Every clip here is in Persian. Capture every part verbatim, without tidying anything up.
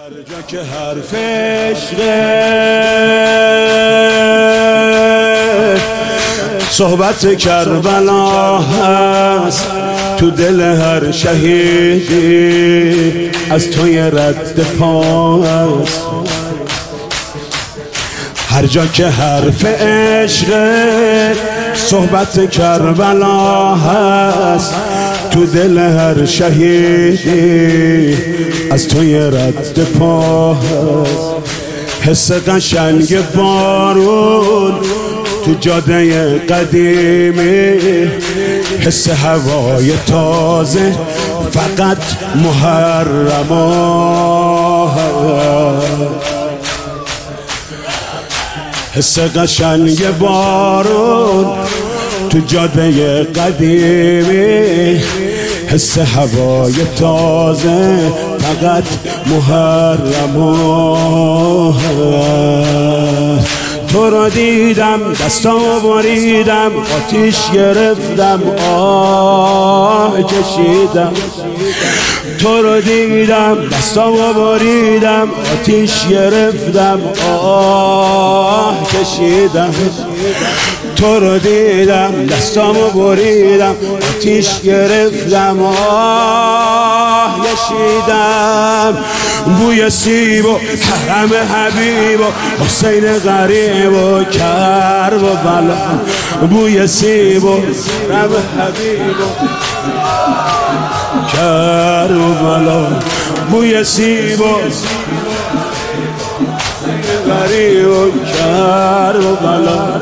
هر جا که حرف عشقه صحبت کربلا هست، تو دل هر شهیدی از توی رد پا هست. هر جا که حرف عشقه صحبت کربلا هست، تو دل هر شهیدی از توی رد پا هست. حس قشنگ بارون تو جاده قدیمی، حس هوای تازه فقط محرما هست. حس قشنگ بارون تو جاده قدیمی، حس هوای تازه فقط محرما هست. تو رو دیدم دستامو بریدم، آتیش گرفتم آه کشیدم. تو رو دیدم دستامو بریدم، آتیش گرفتم آه کشیدم. تو رو دیدم دستامو بریدم، آتیش گرفتم آه کشیدم. بوی سیب و حرم حبیب و حسین غریب و کرب و بلا، بوی سیب و حرم حبیب و کرب و بلا، بوی سیب و غریب و کرب و بلا.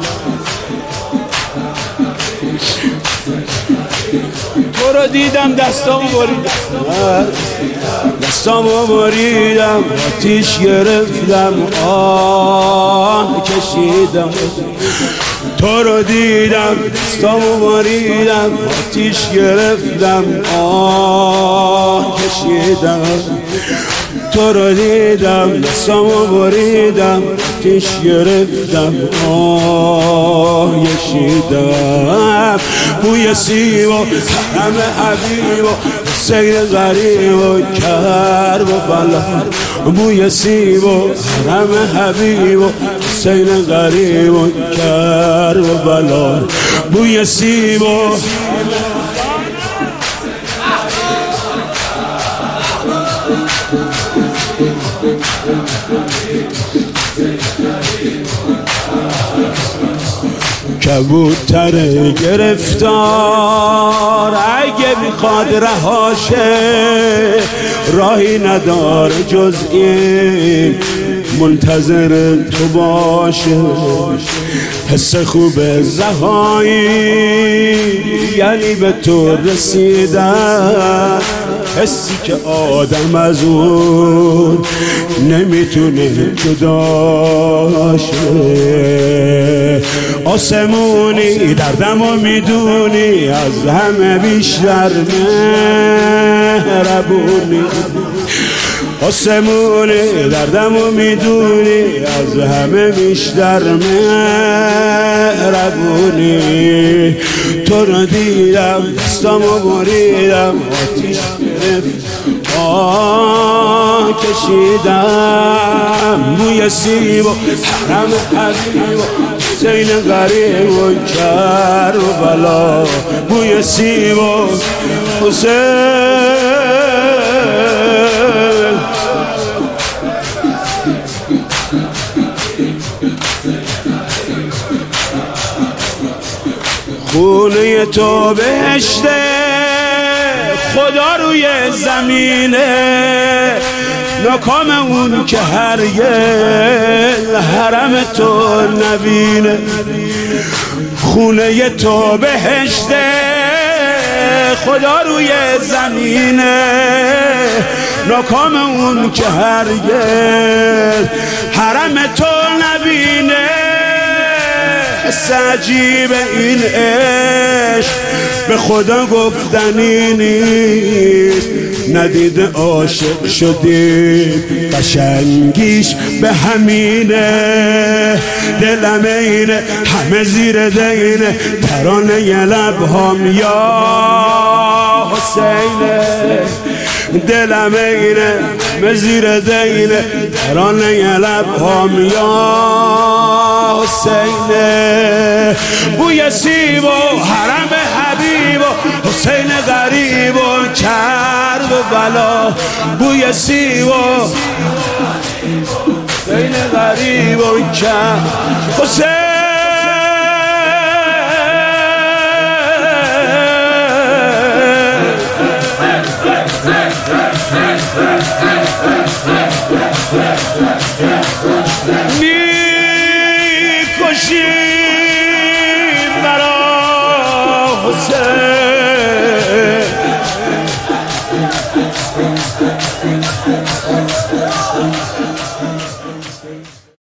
تو رو دیدم دستامو بریدم، دستامو بریدم آتیش گرفتم آه کشیدم. تو رو دیدم دستامو بریدم، آتیش گرفتم آه کشیدم. تو رو دیدم دستامو بریدم، آتیش گرفتم آه کشیدم. بوی سیب و حرم حبیب و حسین غریب و کرب و بلا، بوی سیب و حرم حبیب و حسین غریب و کرب و بلا، بوی سیب و کبوتر گرفتار اگه میخواد رهاشه، راهی نداره جز این منتظر تو باشه. حس خوب رهایی یعنی به تو رسیدن، حسی که آدم از اون نمیتونه جدا شه. آسمونی دردمو میدونی، از همه بیشتر مهربونی. آسمونی دردمو میدونی، از همه بیشتر مهربونی. تو رو دیدم دستامو بریدم، آتیش گرفت آه کشیدم. بوی سیب و حرم حبیب و حسین غریب و کرب و بلا، بوی سیب و حسین. خونه تو بهشته، خدا روی زمینه، ناکام اون که هرگز حرم تو نبینه. خونه تو بهشته، خدا روی زمینه، ناکام اون که هرگز حرم تو نبینه. حس عجیب این عشق به خدا گفتنی نیست، ندیده عاشق شدیم قشنگیش به همینه. دلم اینه همه زیر دینه، ترانه ی لبهام یا حسینه. دلم اینه چشم زیر دینه ترانه لبهام یا حسینه بوی سیب و حرم حبیب و حسین غریب و کرد و بلا بوی سیب و حسین غریب و کرد حسین